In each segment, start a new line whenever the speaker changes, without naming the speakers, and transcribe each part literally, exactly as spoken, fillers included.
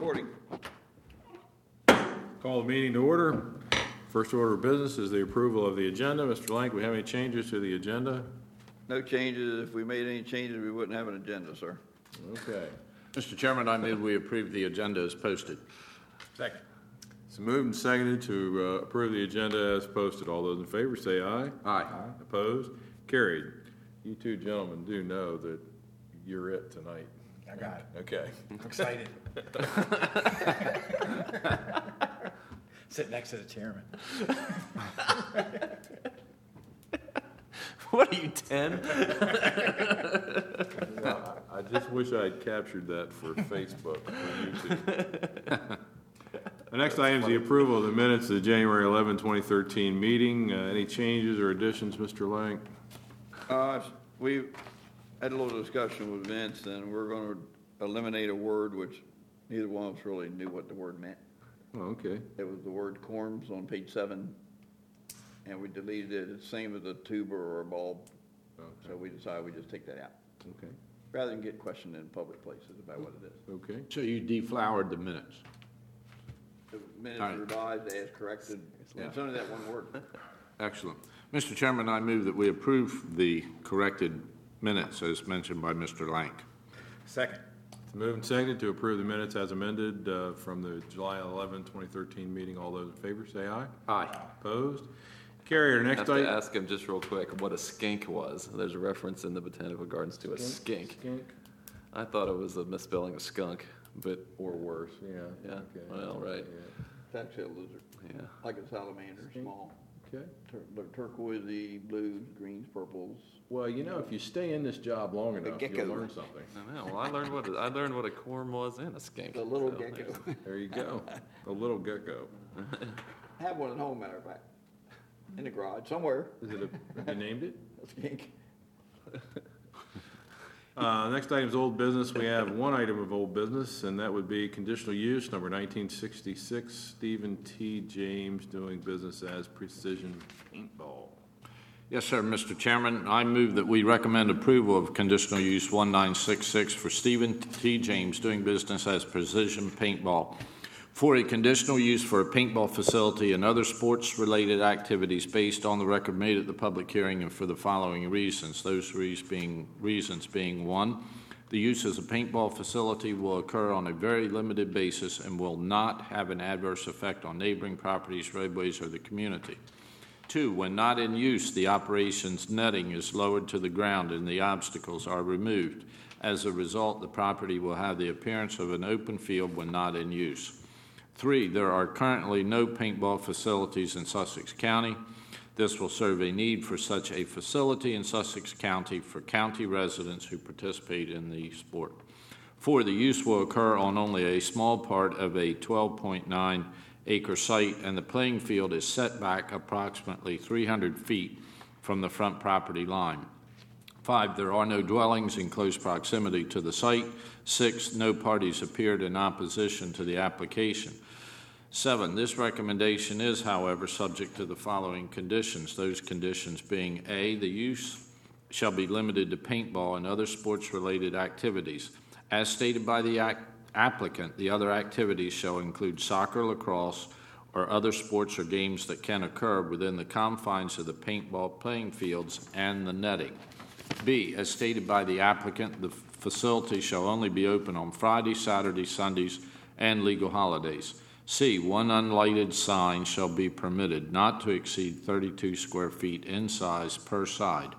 recording.
Call the meeting to order. First order of business is the approval of the agenda. Mister Lank, we have any changes to the agenda?
No changes. If we made any changes, we wouldn't have an agenda, sir.
Okay.
Mister Chairman, I move we approve the agenda as posted.
Second. It's moved and seconded to uh, approve the agenda as posted. All those in favor say aye.
Aye.
Opposed? Carried. You two gentlemen do know that you're it tonight.
I got it.
Okay.
I'm excited. Sit next to the chairman.
What are you, ten?
Well, I just wish I had captured that for Facebook, for YouTube. The next item is the approval of the minutes of the January eleventh, twenty thirteen meeting. Uh, any changes or additions, Mister Lank?
Uh, we had a little discussion with Vince, and we're going to eliminate a word which neither one of us really knew what the word meant.
Oh, okay.
It was the word corms on page seven, and we deleted it. It's the same as a tuber or a bulb.
Okay.
So we decided we just take that out,
Okay.
rather than get questioned in public places about what it is.
Okay.
So you deflowered the minutes.
The minutes
All right.
revised as corrected, and it's only that one word.
Excellent. Mister Chairman, I move that we approve the corrected minutes as mentioned by Mister Lank.
Second.
It's moved and seconded to approve the minutes as amended uh, from the July eleventh, twenty thirteen meeting. All those in favor say aye.
Aye.
Opposed? Carried. Our
I
next
have to
item.
ask him just real quick what a skink was. There's a reference in the Botanical Gardens to a skink.
Skink.
I thought it was a misspelling of skunk, but
Or worse, yeah.
yeah,
Okay.
well, right,
Yeah.
It's actually a lizard,
yeah.
like a salamander, small.
Okay.
Tur- they're turquoisey, blues, greens, purples.
Well, you know, if you stay in this job long enough,
gecko.
you'll learn something.
I know. Well, I learned what I learned what a corm was and a skink.
The little
so
gecko.
There you go. A little gecko.
I have one at home, matter of fact, in the garage somewhere.
Is it a, have you named it?
A skink.
Uh, next item is old business. We have one item of old business, and that would be conditional use number nineteen sixty-six, Stephen T. James doing business as Precision Paintball.
Yes, sir, Mister Chairman. I move that we recommend approval of conditional use one nine six six for Stephen T. James doing business as Precision Paintball for a conditional use for a paintball facility and other sports-related activities based on the record made at the public hearing and for the following reasons. Those reasons being, reasons being one, the use as a paintball facility will occur on a very limited basis and will not have an adverse effect on neighboring properties, roadways, or the community. Two, when not in use, the operation's netting is lowered to the ground and the obstacles are removed. As a result, the property will have the appearance of an open field when not in use. Three, there are currently no paintball facilities in Sussex County. This will serve a need for such a facility in Sussex County for county residents who participate in the sport. Four, the use will occur on only a small part of a twelve point nine acre site, and the playing field is set back approximately three hundred feet from the front property line. Five, there are no dwellings in close proximity to the site. Six, no parties appeared in opposition to the application. Seven, this recommendation is, however, subject to the following conditions. Those conditions being A, the use shall be limited to paintball and other sports-related activities. As stated by the act applicant, the other activities shall include soccer, lacrosse, or other sports or games that can occur within the confines of the paintball playing fields and the netting. B, as stated by the applicant, the facility shall only be open on Fridays, Saturdays, Sundays, and legal holidays. C, one unlighted sign shall be permitted, not to exceed thirty-two square feet in size per side.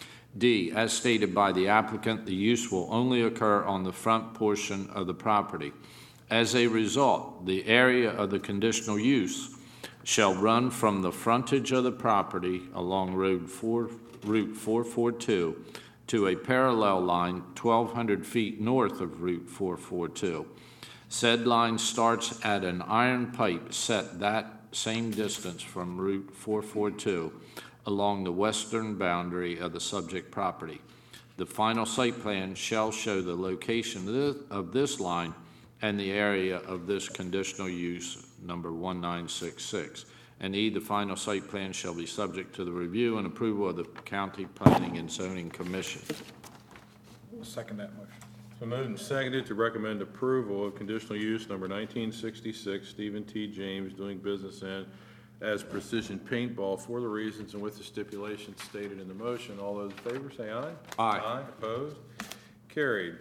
D, as stated by the applicant, the use will only occur on the front portion of the property. As a result, the area of the conditional use shall run from the frontage of the property along Road four, Route four forty-two to a parallel line twelve hundred feet north of Route four forty-two. Said line starts at an iron pipe set that same distance from Route four forty-two along the western boundary of the subject property. The final site plan shall show the location of this line and the area of this conditional use number one nine six six. And E, the final site plan shall be subject to the review and approval of the County Planning and Zoning Commission.
I'll second that motion.
So moved and seconded to recommend approval of conditional use number nineteen sixty-six, Stephen T. James doing business in as Precision Paintball for the reasons and with the stipulations stated in the motion. All those in favor say aye.
Aye.
Aye, opposed? Carried.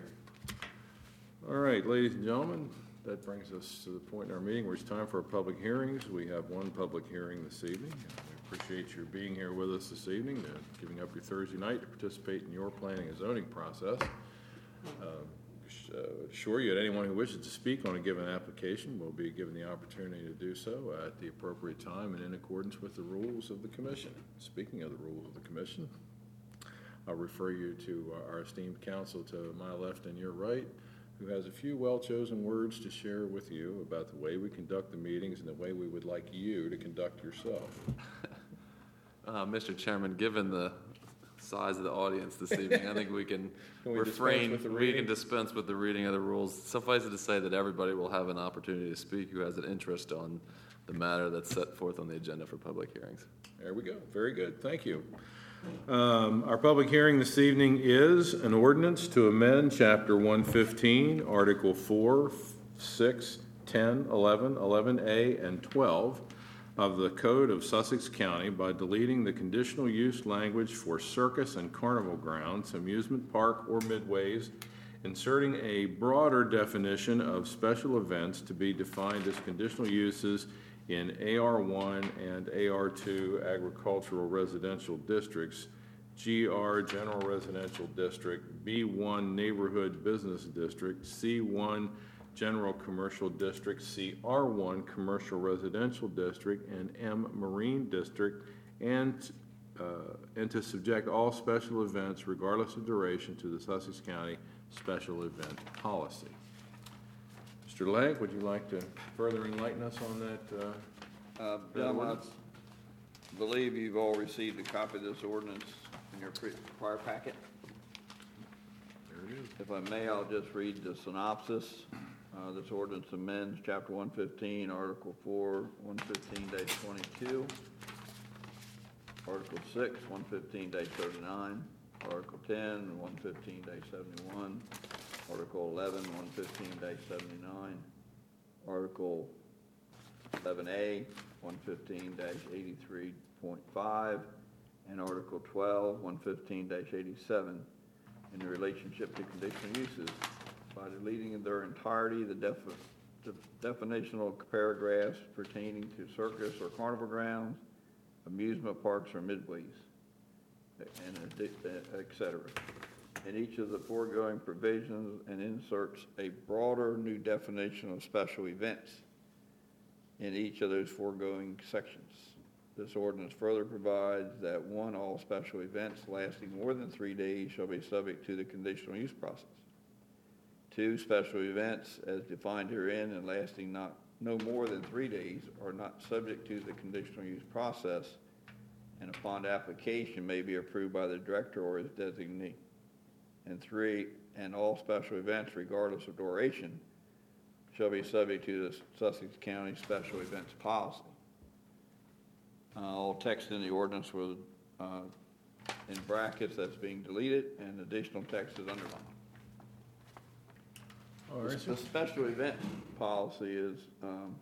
All right, ladies and gentlemen, that brings us to the point in our meeting where it's time for our public hearings. We have one public hearing this evening. We appreciate your being here with us this evening, uh, giving up your Thursday night to participate in your planning and zoning process. Uh, uh, Assure you that anyone who wishes to speak on a given application will be given the opportunity to do so at the appropriate time and in accordance with the rules of the commission. Speaking of the rules of the commission, I'll refer you to our esteemed counsel to my left and your right, who has a few well-chosen words to share with you about the way we conduct the meetings and the way we would like you to conduct yourself.
Uh, Mister Chairman, given the size of the audience this evening, I think we can,
Can we dispense
refrain,
with the
we
reading?
can dispense with the reading of the rules. Suffice it to say that everybody will have an opportunity to speak who has an interest on the matter that's set forth on the agenda for public hearings.
There we go. Very good. Thank you. Um, Our public hearing this evening is an ordinance to amend Chapter one fifteen, Article four, six, ten, eleven, eleven A, and twelve of the Code of Sussex County by deleting the conditional use language for circus and carnival grounds, amusement park, or midways, inserting a broader definition of special events to be defined as conditional uses in A R one and A R two agricultural residential districts, G R general residential district, B one neighborhood business district, C one general commercial district, C R one commercial residential district, and M marine district, and uh, and to subject all special events, regardless of duration, to the Sussex County special event policy. Mister Legg, would you like to further enlighten us on that? Uh,
Uh,
that
Gentlemen,
ordinance?
I believe you've all received a copy of this ordinance in your pre- prior packet.
There it is.
If I may, I'll just read the synopsis. Uh, This ordinance amends Chapter one fifteen, Article four, one fifteen twenty-two, Article six, one fifteen thirty-nine, Article ten, one fifteen seventy-one, Article eleven, one fifteen seventy-nine, Article eleven A, one fifteen eighty-three point five, and Article twelve, one fifteen eighty-seven, in the relationship to conditional uses, by deleting in their entirety the defi- the definitional paragraphs pertaining to circus or carnival grounds, amusement parks or midways, and addi- et cetera. In each of the foregoing provisions, and inserts a broader new definition of special events in each of those foregoing sections. This ordinance further provides that, one, all special events lasting more than three days shall be subject to the conditional use process. Two, special events as defined herein and lasting not no more than three days are not subject to the conditional use process, and upon application may be approved by the director or his designee. And three, and all special events, regardless of duration, shall be subject to the Sussex County Special Events Policy. Uh, all text in the ordinance with, uh, in brackets, that's being deleted, and additional text is underlined.
All
The
right, sir.
the special event policy is, um,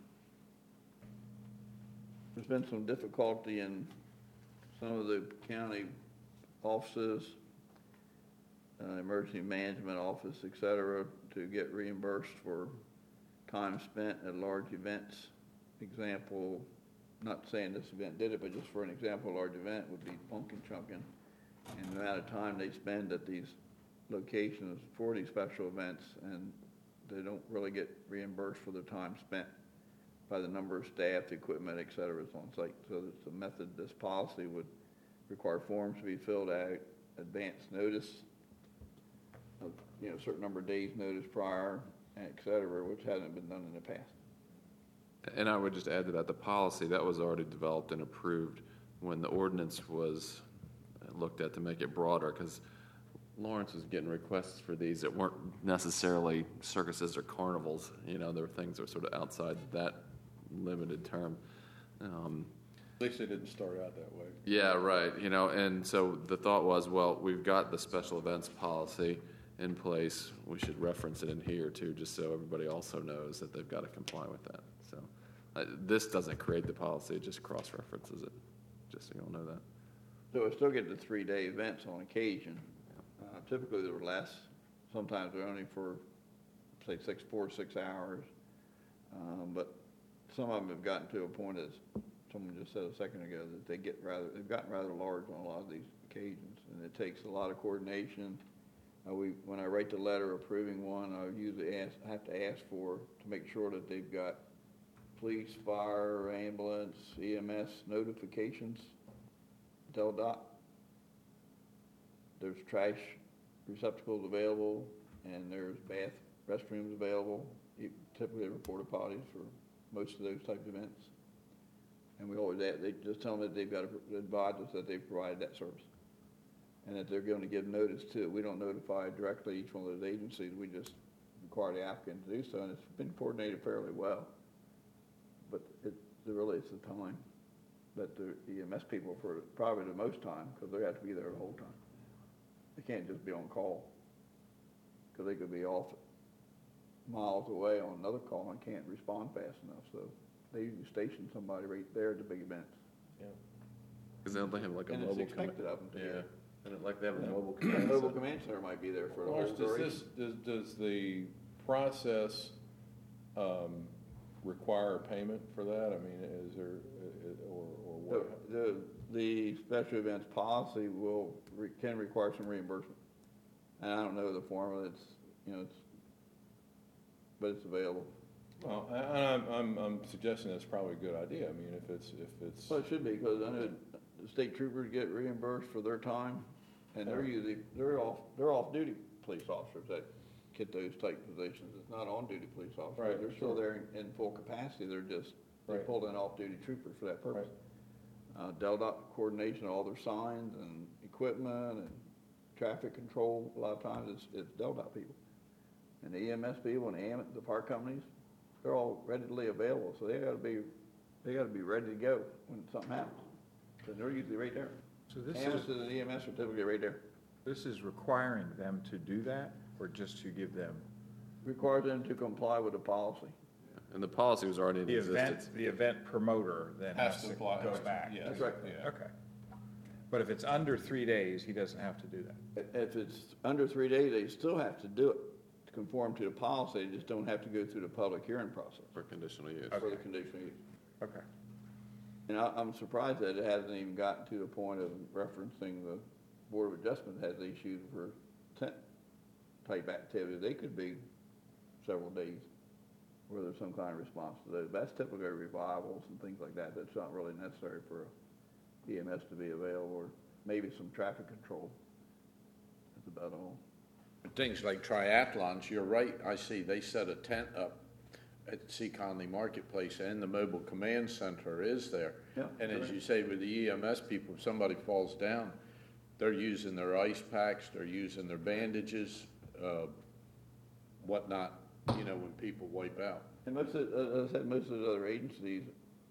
there's been some difficulty in some of the county offices, uh, emergency management office, et cetera, to get reimbursed for time spent at large events. Example, not saying this event did it, but just for an example, a large event would be pumpkin chunkin', and the amount of time they spend at these locations for these special events, and they don't really get reimbursed for the time spent by the number of staff, equipment, et cetera, is on site. So it's a method, this policy would require forms to be filled out, advance notice of, you know, a certain number of days notice prior, et cetera, which hasn't been done in the past.
And I would just add to that, the policy, that was already developed and approved when the ordinance was looked at to make it broader, because Lawrence was getting requests for these that weren't necessarily circuses or carnivals. You know, there were things that were sort of outside that limited term. Um,
At least they didn't start out that way.
Yeah, right. You know, and so the thought was, well, we've got the special events policy, in place, we should reference it in here too, just so everybody also knows that they've got to comply with that. So uh, this doesn't create the policy, it just cross-references it, just so you all know that.
So we still get the three-day events on occasion. Uh, Typically, they're less. Sometimes they're only for, say, six, four, six hours. Um, But some of them have gotten to a point, as someone just said a second ago, that they get rather, they've gotten rather large on a lot of these occasions, and it takes a lot of coordination. Uh, we, when I write the letter approving one, I usually ask, I have to ask for, to make sure that they've got police, fire, ambulance, E M S notifications, Del Dot. There's trash receptacles available, and there's bath restrooms available. You typically have porta potties for most of those type of events. And we always ask, they just tell them that they've got to advise us that they've provided that service, and that they're going to give notice to it. We don't notify directly each one of those agencies. We just require the applicant to do so, and it's been coordinated fairly well. But it, it really is the time that the E M S people, for probably the most time, because they have to be there the whole time. They can't just be on call, because they could be off miles away on another call and can't respond fast enough. So they usually station somebody right there at the big events.
Because don't they have like a
And it's
mobile
expected
command?
of them to be
Yeah,
there.
and it- like they have a
Yeah.
mobile
The
command
mobile
center.
command center might be there for the whole
Lawrence, does
duration.
this, does, does the process, um, require payment for that? I mean, is there, uh, or, or
The,
what?
the, the special events policy will, re- can require some reimbursement. And I don't know the formula, it's, you know, it's, but it's available.
Well, I, I'm, I'm, I'm suggesting that's probably a good idea. I mean, if it's, if it's,
Well, it should be, because I know the state troopers get reimbursed for their time, and they're usually, they're off, they're off-duty police officers that get those type positions. It's not on-duty police officers.
Right,
They're still
sure.
there in, in full capacity, they're just, they
Right.
pulled in off-duty troopers for that purpose. Uh, Del Dot coordination of all their signs and equipment and traffic control, a lot of times it's, it's Del Dot people. And the E M S people and the AM, the park companies, they're all readily available, so they gotta be, they gotta be ready to go when something happens. Cause they're usually right there.
So this
Ambulances
is,
and E M S are typically right there.
this is requiring them to do that, or just to give them?
Requires them to comply with the policy.
And the policy was already in
The event,
existence.
the event promoter then
Has
has
to
to
apply.
go back.
Yes.
That's right.
Yeah.
Okay. But if it's under three days, he doesn't have to do that.
If it's under three days, they still have to do it to conform to the policy, they just don't have to go through the public hearing process
For conditional use.
for the
Okay.
conditional use.
Okay.
And I, I'm surprised that it hasn't even gotten to the point of referencing the Board of Adjustment has issued for tent type activity. They could be several days where there's some kind of response to those. That's typically revivals and things like that. That's not really necessary for E M S to be available, or maybe some traffic control. That's about all.
Things like triathlons, you're right, I see, they set a tent up at Sea Conley Marketplace, and the mobile command center is there.
Yeah,
And as
correct.
you say, with the E M S people, if somebody falls down, they're using their ice packs, they're using their bandages, uh, whatnot, you know, when people wipe out.
And most of, as I said, most of the other agencies,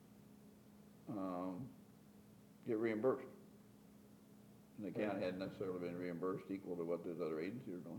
um, get reimbursed. And the county hadn't necessarily been reimbursed equal to what those other agencies are doing.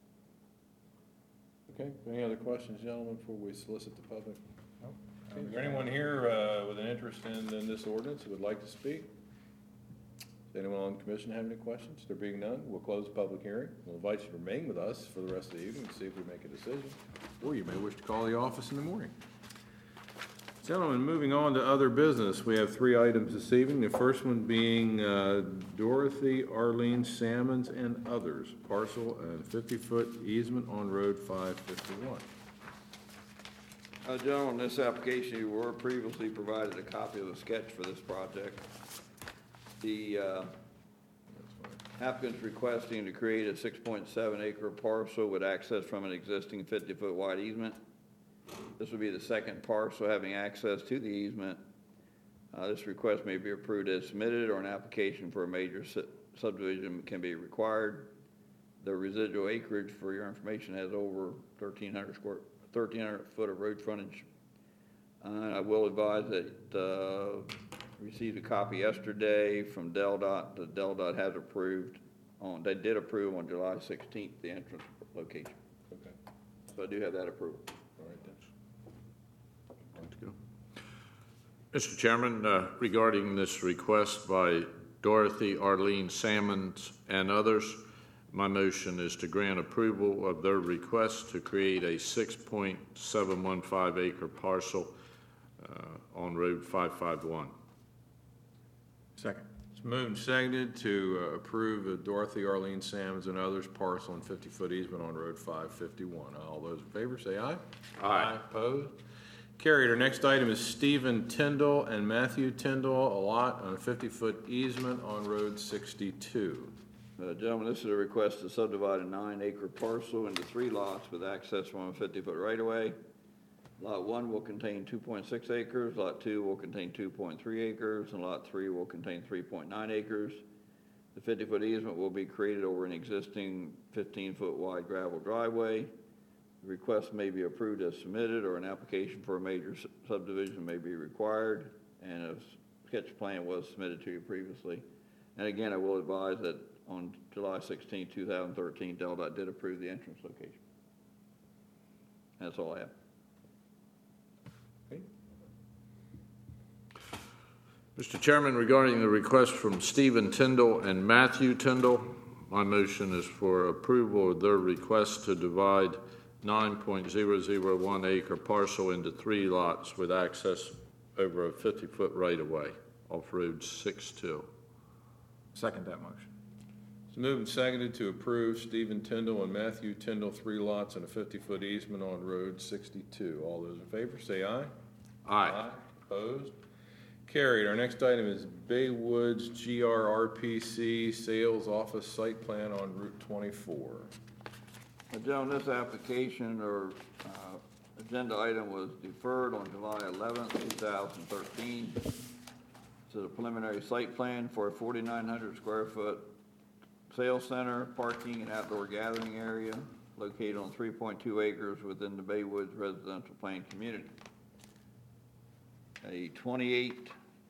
Okay, any other questions, gentlemen, before we solicit the public? Okay, is there anyone here, uh, with an interest in, in this ordinance who would like to speak? Does anyone on the commission have any questions? There being none, we'll close the public hearing. We'll invite you to remain with us for the rest of the evening to see if we make a decision. Or you may wish to call the office in the morning. Gentlemen, moving on to other business, we have three items this evening. The first one being uh, Dorothy Arlene Salmons and others, parcel and fifty-foot easement on Road five fifty-one.
Uh, gentlemen, this application, you were previously provided a copy of the sketch for this project. The, uh, applicant's requesting to create a six point seven acre parcel with access from an existing fifty-foot wide easement. This would be the second parcel having access to the easement. Uh, this request may be approved as submitted, or an application for a major su- subdivision can be required. The residual acreage, for your information, has over thirteen hundred square, thirteen hundred foot of road frontage. Uh, I will advise that, uh, received a copy yesterday from Del Dot. The Del Dot has approved on, they did approve on July sixteenth, the entrance location.
Okay,
So I do have that approval.
all right then.
Mister Chairman, uh, regarding this request by Dorothy, Arlene Sammons, and others, my motion is to grant approval of their request to create a six point seven one five acre parcel uh, on Road five five one.
Second.
It's moved and seconded to uh, approve of Dorothy, Arlene Sammons, and others parcel and fifty-foot easement on Road five fifty-one. All those in favor say aye.
Aye.
Opposed? Carried. Our next item is Stephen Tyndall and Matthew Tyndall, a lot on a fifty-foot easement on Road sixty-two.
Uh, Gentlemen, this is a request to subdivide a nine-acre parcel into three lots with access from a fifty-foot right-of-way. Lot one will contain two point six acres, Lot two will contain two point three acres, and Lot three will contain three point nine acres. The fifty-foot easement will be created over an existing fifteen-foot wide gravel driveway. The request may be approved as submitted, or an application for a major s- subdivision may be required, and a sketch plan was submitted to you previously. And again, I will advise that on July sixteenth, two thousand thirteen, Del Dot did approve the entrance location. That's all I have.
Mister Chairman, regarding the request from Stephen Tyndall and Matthew Tyndall, my motion is for approval of their request to divide nine point zero zero one acre parcel into three lots with access over a fifty-foot right-of-way off Road six two.
Second that motion.
It's moved and seconded to approve Stephen Tyndall and Matthew Tyndall, three lots and a fifty-foot easement on Road sixty-two. All those in favor say aye.
Aye.
Opposed? Carried. Our next item is Baywoods G R R P C Sales Office Site Plan on Route twenty-four.
Uh, Gentlemen, this application or uh, agenda item was deferred on July eleventh, two thousand thirteen. It's a preliminary site plan for a forty-nine hundred square foot sales center, parking, and outdoor gathering area located on three point two acres within the Baywoods residential plan community. A twenty-eight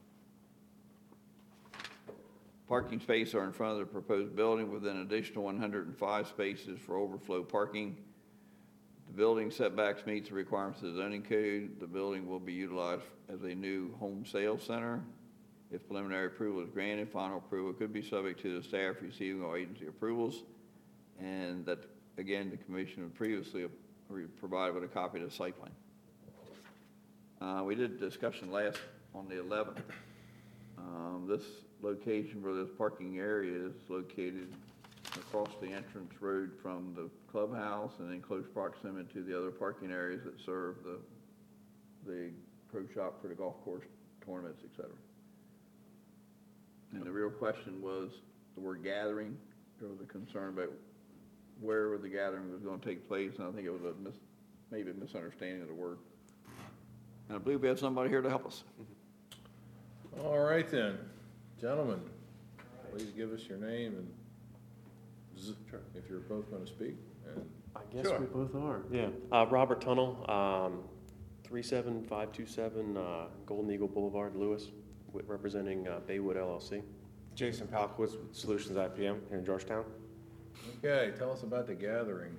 parking spaces are in front of the proposed building with an additional one hundred five spaces for overflow parking. The building setbacks meets the requirements of the zoning code. The building will be utilized as a new home sales center. If preliminary approval is granted, final approval could be subject to the staff receiving all agency approvals. And that, again, the commission would previously provide with a copy of the site plan. Uh, we did discussion last on the eleventh. Um, this location for this parking area is located across the entrance road from the clubhouse and in close proximity to the other parking areas that serve the, the pro shop for the golf course tournaments, et cetera. And the real question was the word gathering. There was a concern about where the gathering was going to take place, and I think it was a mis, maybe a misunderstanding of the word. And I believe we have somebody here to help us.
All right then, gentlemen, please give us your name and z- if you're both going to speak. And
I guess we both are, yeah. Uh, Robert Tunnel, um, three seven five two seven, uh, Golden Eagle Boulevard, Lewis, wi- representing, uh, Baywood L L C.
Jason Palkowitz with Solutions I P M here in Georgetown.
Okay, tell us about the gathering.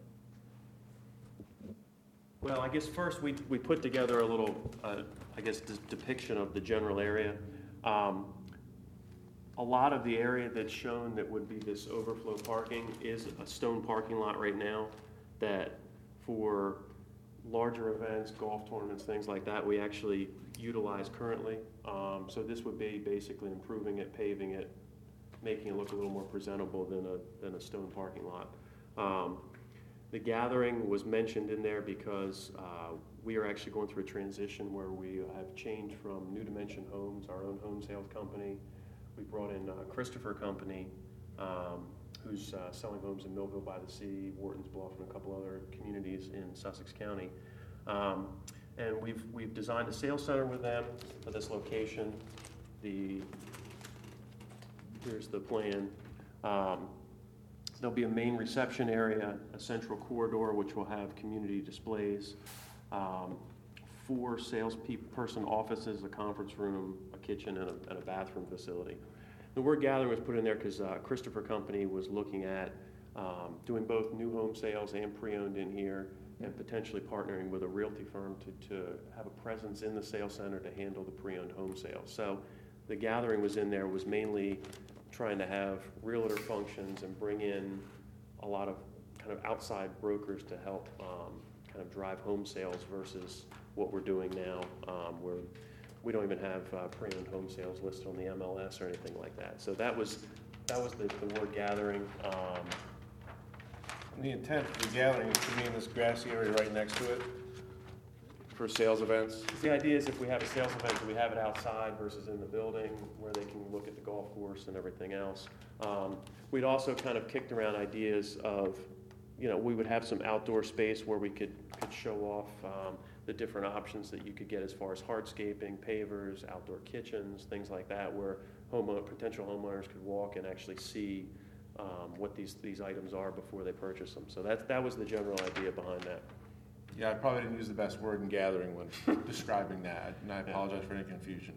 Well, I guess first we, we put together a little, uh, I guess, de- depiction of the general area. Um, a lot of the area that's shown that would be this overflow parking is a stone parking lot right now that for larger events, golf tournaments, things like that, we actually utilize currently. Um, so this would be basically improving it, paving it, making it look a little more presentable than a, than a stone parking lot. Um, The gathering was mentioned in there because uh, we are actually going through a transition where we have changed from New Dimension Homes, our own home sales company. We brought in uh, Christopher Company, um, who's uh, selling homes in Millville by the Sea, Wharton's Bluff, and a couple other communities in Sussex County. Um, and we've we've designed a sales center with them for this location. The here's the plan. Um, There'll be a main reception area, a central corridor, which will have community displays, um, four salesperson offices, a conference room, a kitchen, and a, and a bathroom facility. the word gathering was put in there because uh, Christopher Company was looking at um, doing both new home sales and pre-owned in here, and potentially partnering with a realty firm to, to have a presence in the sales center to handle the pre-owned home sales. So the gathering was in there was mainly trying to have realtor functions and bring in a lot of kind of outside brokers to help um, kind of drive home sales versus what we're doing now, um, where we don't even have uh, pre-owned home sales listed on the M L S or anything like that. So that was that was the, the word gathering. Um,
The intent of the gathering is to be in this grassy area right next to it for sales events.
The idea is if we have a sales event, that we have it outside versus in the building where they can look at the golf course and everything else. Um, we'd also kind of kicked around ideas of, you know, we would have some outdoor space where we could, could show off um, the different options that you could get as far as hardscaping, pavers, outdoor kitchens, things like that, where homeowner, potential homeowners could walk and actually see um, what these, these items are before they purchase them. So that, that was the general idea behind that.
Yeah, I probably didn't use the best word in gathering when describing that, and I apologize for any confusion.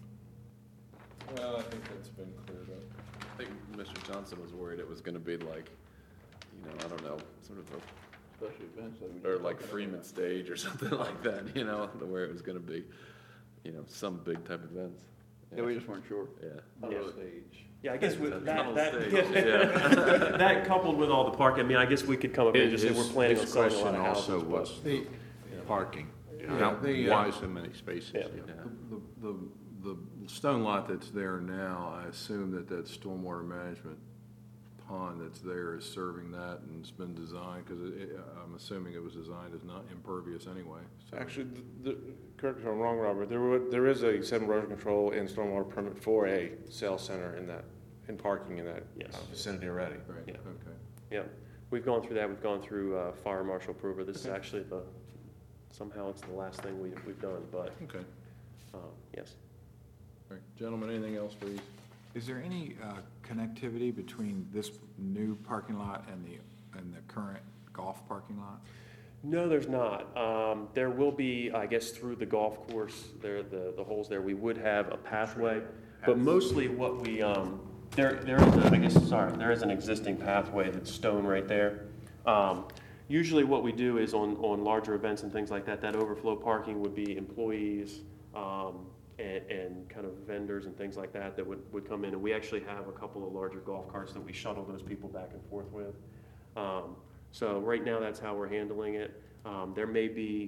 Well, I think that's been cleared up.
I think Mister Johnson was worried it was gonna be like, you know, I don't know, sort of a,
Special events that we
or
just
like
talked
Freeman
about.
Stage or something like that, you know, where it was gonna be, you know, some big type events.
Yeah, we just weren't sure.
Yeah.
Yeah.
Stage.
Yeah, I guess with
Tunnel
that, that,
stage, yeah.
that coupled with all the parking, I mean, I guess we could come up and just say we're
His-
planning on
his
selling a lot
question
of houses.
also
but-
was
The,
parking.
Yeah,
How,
the, uh,
why so many spaces?
Yeah.
Yeah.
the, the, the stone lot that's there now, I assume that that stormwater management pond that's there is serving that and it's been designed, because it, it- I'm assuming it was designed as not impervious anyway. So-
Actually, the, the- correct me if I'm wrong, Robert, there were, there is a sediment erosion control and stormwater permit for a sales center in that, in parking in that
Yes.
uh, vicinity already.
Right,
Yeah.
okay.
Yeah, we've gone through that, we've gone through uh, fire marshal approval. This is actually the, somehow it's the last thing we, we've done, but,
Okay.
uh, yes.
All right. Gentlemen, anything else, please?
Is there any uh, connectivity between this new parking lot and the, and the current golf parking lot?
No, there's not. Um, there will be, I guess, through the golf course, there, the, the holes there, we would have a pathway. But mostly what we, um, there, there is, a, I guess, sorry, there is an existing pathway that's stone right there. Um, usually what we do is on, on larger events and things like that, that overflow parking would be employees, um, and, and kind of vendors and things like that that would, would come in. And we actually have a couple of larger golf carts that we shuttle those people back and forth with. Um, so right now, that's how we're handling it. Um, there may be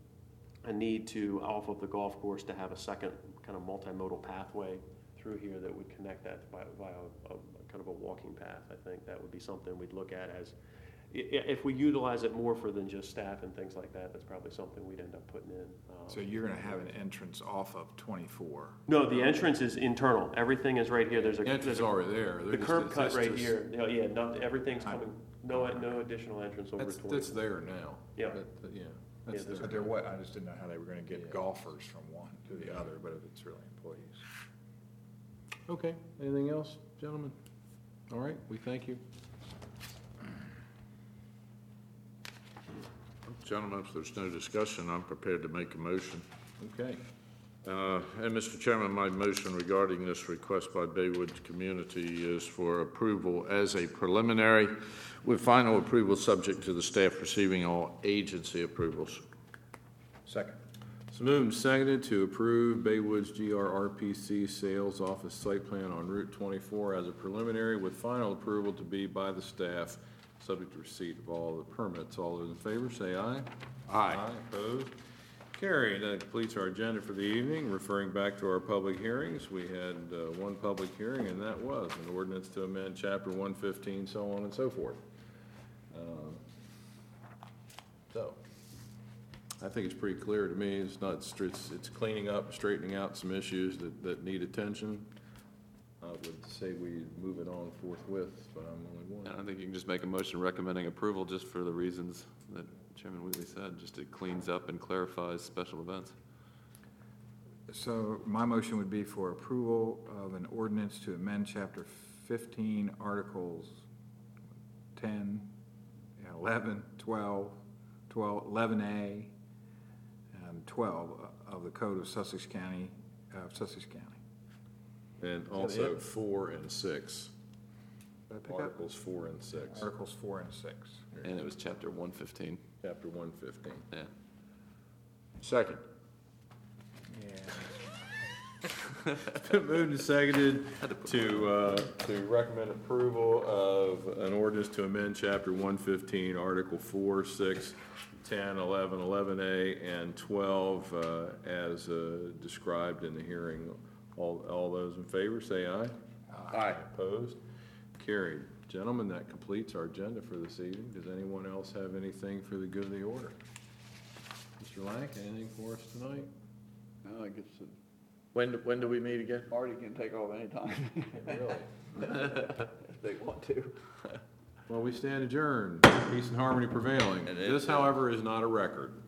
a need to, off of the golf course, to have a second kind of multimodal pathway through here that would connect that by, by a, a kind of a walking path. I think that would be something we'd look at as, i- if we utilize it more for than just staff and things like that, that's probably something we'd end up putting in. Um,
So you're gonna have an entrance off of twenty-four?
No, the entrance is internal. Everything is right here. There's a,
The entrance
there's
is
a,
already there.
the
They're just-
curb
it's-
cut
it's
right
just-
here. No, yeah, no, everything's coming, no, no additional entrance over
That's,
twenty.
that's there now.
Yeah.
That- that- Yeah, that's
there's
there.
But there was, I just didn't know how they were gonna get
Yeah.
golfers from one to the other, but if it's really employees.
Okay, anything else, gentlemen? All right, we thank you.
Gentlemen, if there's no discussion, I'm prepared to make a motion.
Okay.
Uh, And, Mister Chairman, my motion regarding this request by Baywood Community is for approval as a preliminary, with final approval subject to the staff receiving all agency approvals.
Second.
It's moved and seconded to approve Baywood's G R R P C Sales Office Site Plan on Route twenty-four as a preliminary with final approval to be by the staff, subject to receipt of all the permits. All those in favor, say aye.
Aye.
Opposed? Carried. That completes our agenda for the evening. Referring back to our public hearings, we had uh, one public hearing, and that was an ordinance to amend Chapter one fifteen, so on and so forth. Um, So, I think it's pretty clear to me, it's not, it's, it's cleaning up, straightening out some issues that, that need attention. I would say we move it on forthwith, but I'm only
And
one.
I think you can just make a motion recommending approval just for the reasons that Chairman Wheatley said, just it cleans up and clarifies special events.
So my motion would be for approval of an ordinance to amend chapter fifteen, articles ten, eleven, twelve, twelve, eleven A, and twelve of the Code of Sussex County, of Sussex County.
And also four and six,
Did I pick up?
Articles four and six,
Articles four and six.
And it was chapter one fifteen.
chapter one fifteen.
Yeah.
Second.
Been moved and seconded to, uh, to recommend approval of an ordinance to amend chapter one fifteen, article four, six, ten, eleven, eleven A, and twelve, uh, as, uh, described in the hearing. All, all those in favor, say aye.
Aye.
Opposed? Carried. Gentlemen, that completes our agenda for this evening. Does anyone else have anything for the good of the order? Mister Lank, anything for us tonight?
No, I guess the
When, when do we meet again?
party can take off anytime
Really?
if they want to.
Well, we stand adjourned, peace and harmony prevailing.
And it-
This, however, is not a record.